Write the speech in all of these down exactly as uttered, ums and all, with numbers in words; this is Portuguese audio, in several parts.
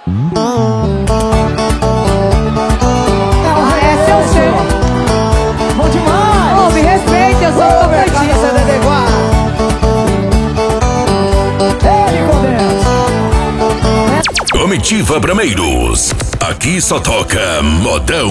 Essa eu sei. Bom demais. Oh, me respeita, eu sou o tocantista, Dedê Guarda. Comitiva Brameiros, aqui só toca modão.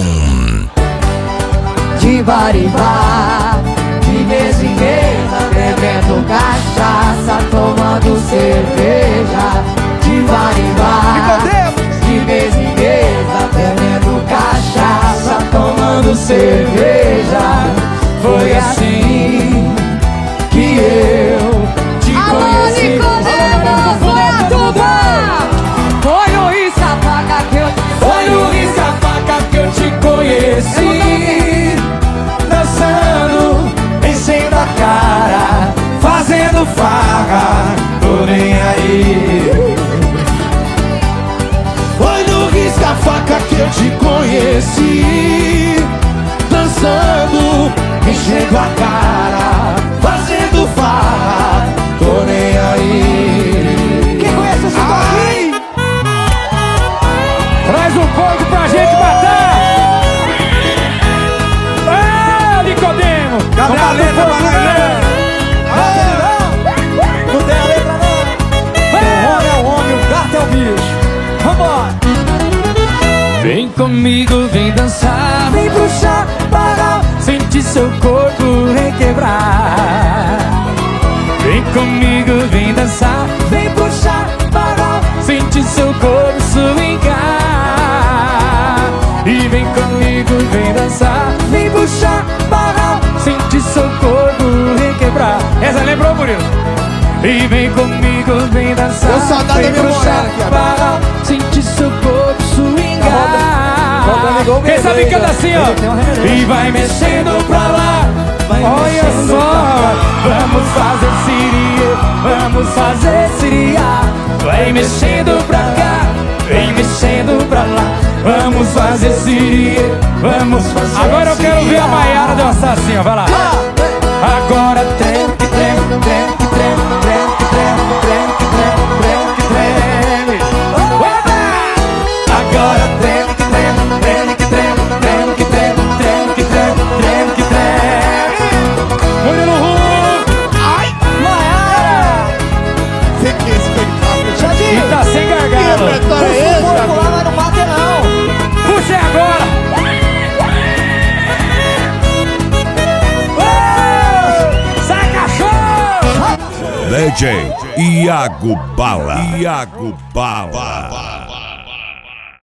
De bar em bar, de mesa em mesa, bebendo cachaça, tomando cerveja. De bar em bar, de mesa em mesa, bebendo cachaça, tomando cerveja. Foi assim que eu te conheci. Foi a tuba. Foi no risca-faca que eu te Foi no risca-faca que eu te conheci, dançando, enchendo a cara, fazendo farra, tô nem aí. Foi no risca-faca que eu te conheci, dançando, enchendo a cara, fazendo farra, tô nem aí. Quem conhece esse toquinho? Traz um pouco pra gente matar! Ah, Nicodemo! Cadê a letra, Magalhães? Não tem a letra, não! O homem é o homem, o gato é o bicho! Vambora! Vem comigo, vem dançar, vem puxar, parar, sente seu corpo requebrar. Vem comigo, vem dançar, vem puxar, parar, sente seu corpo swingar. E vem comigo, vem dançar, vem puxar, parar, sente seu corpo requebrar. Essa lembrou, Murilo? E vem comigo, vem dançar, Eu só dá vem da minha puxar, mulher aqui, parar, sente seu corpo swingar. igual Quem sabe beleza. canta assim, ó. E vai mexendo pra lá, olha só. Vamos fazer siria, vamos fazer siria. Vai mexendo pra cá, vem mexendo pra lá. Vamos fazer siria, vamos fazer. Agora eu quero ver a Maiara dançar assim, ó, vai lá. Agora treme, que treme, treme, que treme, treme, que treme, treme, que treme, treme, que treme. Opa! Agora treme, que treme, treme, que treme, treme, que treme, treme, que treme, treme, que treme. Murilo Huck! Ai! Maiara! Você que esse E tá sem gargalo. repertório é esse, Puxa o corpo amigo? lá, mas não bate não. Puxa agora! Sai, cachorro! D J Iago Bala. Iago Bala.